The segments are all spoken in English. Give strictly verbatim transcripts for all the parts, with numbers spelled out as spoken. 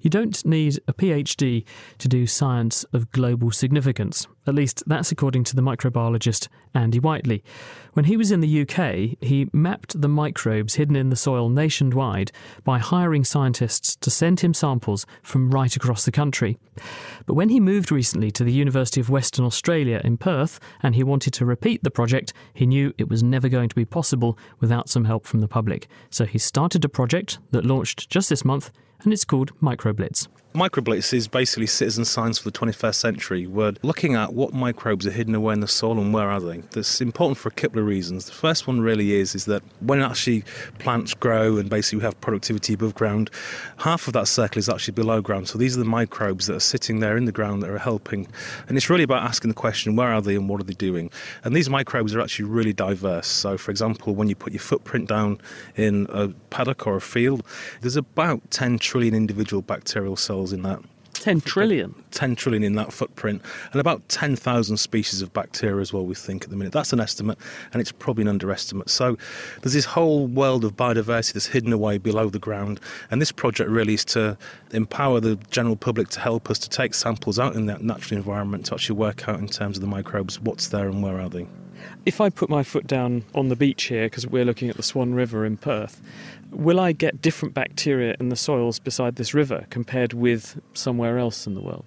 You don't need a PhD to do science of global significance. At least that's according to the microbiologist Andy Whiteley. When he was in the U K, he mapped the microbes hidden in the soil nationwide by hiring scientists to send him samples from right across the country. But when he moved recently to the University of Western Australia in Perth and he wanted to repeat the project, he knew it was never going to be possible without some help from the public. So he started a project that launched just this month, and it's called MicroBlitz. MicroBlitz is basically citizen science for the twenty-first century. We're looking at what microbes are hidden away in the soil and where are they. That's important for a couple of reasons. The first one really is, is that when actually plants grow and basically we have productivity above ground, half of that circle is actually below ground. So these are the microbes that are sitting there in the ground that are helping. And it's really about asking the question, where are they and what are they doing? And these microbes are actually really diverse. So for example, when you put your footprint down in a paddock or a field, there's about ten trillion individual bacterial cells in that. ten trillion? ten trillion in that footprint, and about ten thousand species of bacteria as well, we think, at the minute. That's an estimate, and it's probably an underestimate. So there's this whole world of biodiversity that's hidden away below the ground, and this project really is to empower the general public to help us to take samples out in that natural environment to actually work out in terms of the microbes what's there and where are they. If I put my foot down on the beach here, because we're looking at the Swan River in Perth, will I get different bacteria in the soils beside this river compared with somewhere else in the world?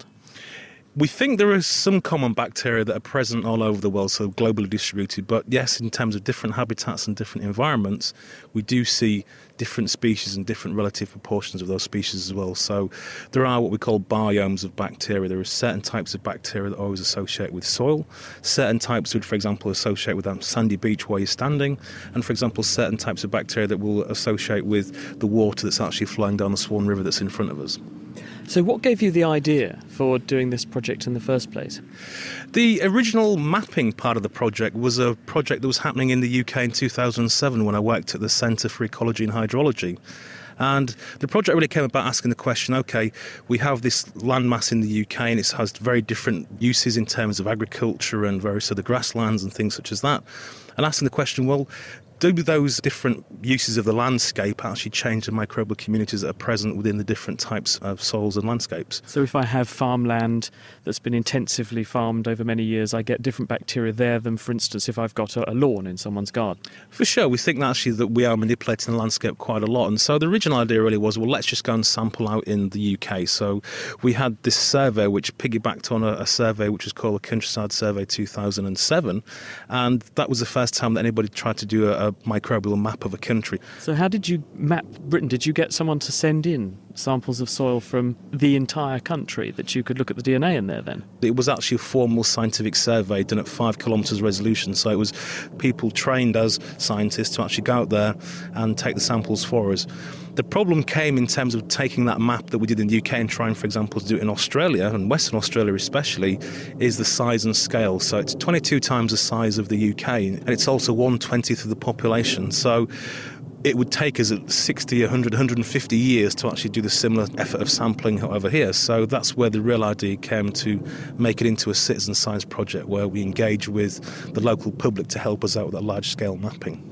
We think there are some common bacteria that are present all over the world, so globally distributed. But yes, in terms of different habitats and different environments, we do see different species and different relative proportions of those species as well. So there are what we call biomes of bacteria. There are certain types of bacteria that always associate with soil. Certain types would, for example, associate with that sandy beach where you're standing. And, for example, certain types of bacteria that will associate with the water that's actually flowing down the Swan River that's in front of us. So what gave you the idea for doing this project in the first place? The original mapping part of the project was a project that was happening in the U K in two thousand seven when I worked at the Centre for Ecology and Hydrology. And the project really came about asking the question, OK, we have this landmass in the U K and it has very different uses in terms of agriculture and various other grasslands and things such as that. And asking the question, well, do those different uses of the landscape actually change the microbial communities that are present within the different types of soils and landscapes? So if I have farmland that's been intensively farmed over many years, I get different bacteria there than, for instance, if I've got a lawn in someone's garden? For sure. We think that actually that we are manipulating the landscape quite a lot. And so the original idea really was, well, let's just go and sample out in the U K. So we had this survey which piggybacked on a, a survey which was called the Countryside Survey two thousand seven. And that was the first time that anybody tried to do a, a microbial map of a country. So how did you map Britain? Did you get someone to send in samples of soil from the entire country that you could look at the D N A in there then? It was actually a formal scientific survey done at five kilometres resolution, so it was people trained as scientists to actually go out there and take the samples for us. The problem came in terms of taking that map that we did in the U K and trying, for example, to do it in Australia, and Western Australia especially, is the size and scale. So it's twenty-two times the size of the U K, and it's also one twentieth of the population. So it would take us sixty, one hundred, one hundred fifty years to actually do the similar effort of sampling over here. So that's where the real idea came, to make it into a citizen science project where we engage with the local public to help us out with that large-scale mapping.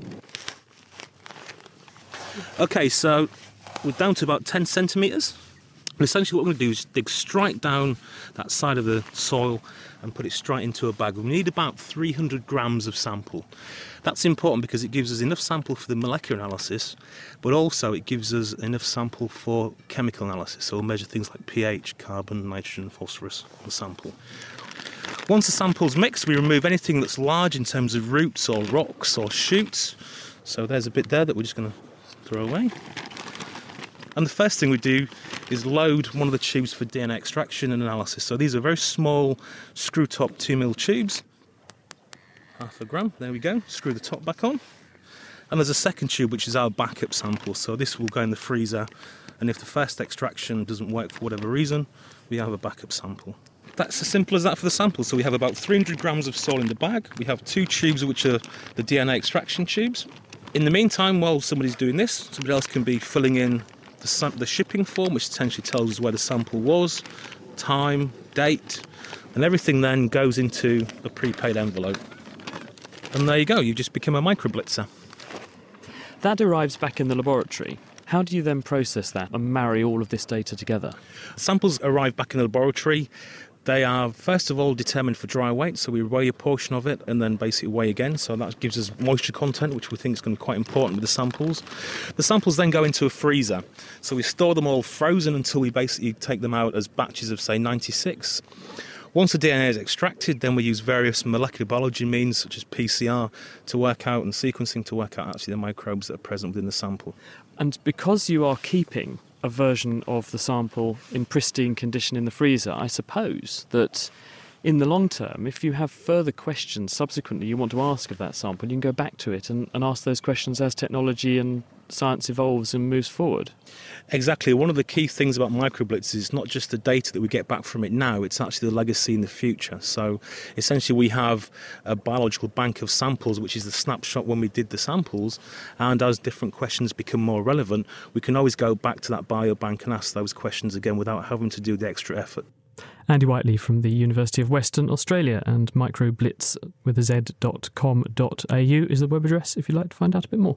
OK, so we're down to about ten centimetres. And essentially what we're going to do is dig straight down that side of the soil and put it straight into a bag. We need about three hundred grams of sample. That's important because it gives us enough sample for the molecular analysis, but also it gives us enough sample for chemical analysis. So we'll measure things like pH, carbon, nitrogen, phosphorus in the sample. Once the sample's mixed, we remove anything that's large in terms of roots or rocks or shoots. So there's a bit there that we're just going to throw away. And the first thing we do is load one of the tubes for D N A extraction and analysis. So these are very small screw-top two mil tubes. Half a gram, there we go. Screw the top back on. And there's a second tube which is our backup sample. So this will go in the freezer, and if the first extraction doesn't work for whatever reason, we have a backup sample. That's as simple as that for the sample. So we have about three hundred grams of soil in the bag. We have two tubes which are the D N A extraction tubes. In the meantime, while somebody's doing this, somebody else can be filling in the, the shipping form, which essentially tells us where the sample was, time, date, and everything then goes into a prepaid envelope. And there you go, you've just become a microblitzer. That arrives back in the laboratory. How do you then process that and marry all of this data together? Samples arrive back in the laboratory. They are, first of all, determined for dry weight, so we weigh a portion of it and then basically weigh again. So that gives us moisture content, which we think is going to be quite important with the samples. The samples then go into a freezer. So we store them all frozen until we basically take them out as batches of, say, ninety-six. Once the D N A is extracted, then we use various molecular biology means, such as P C R, to work out, and sequencing to work out actually the microbes that are present within the sample. And because you are keeping a version of the sample in pristine condition in the freezer, I suppose that in the long term, if you have further questions subsequently you want to ask of that sample, you can go back to it and, and ask those questions as technology and science evolves and moves forward. Exactly. One of the key things about microblitz is not just the data that we get back from it now, it's actually the legacy in the future. So essentially we have a biological bank of samples, which is the snapshot when we did the samples, and as different questions become more relevant, we can always go back to that biobank and ask those questions again without having to do the extra effort. Andy Whiteley from the University of Western Australia, and microblitz with a z dot com dot a u is the web address if you'd like to find out a bit more.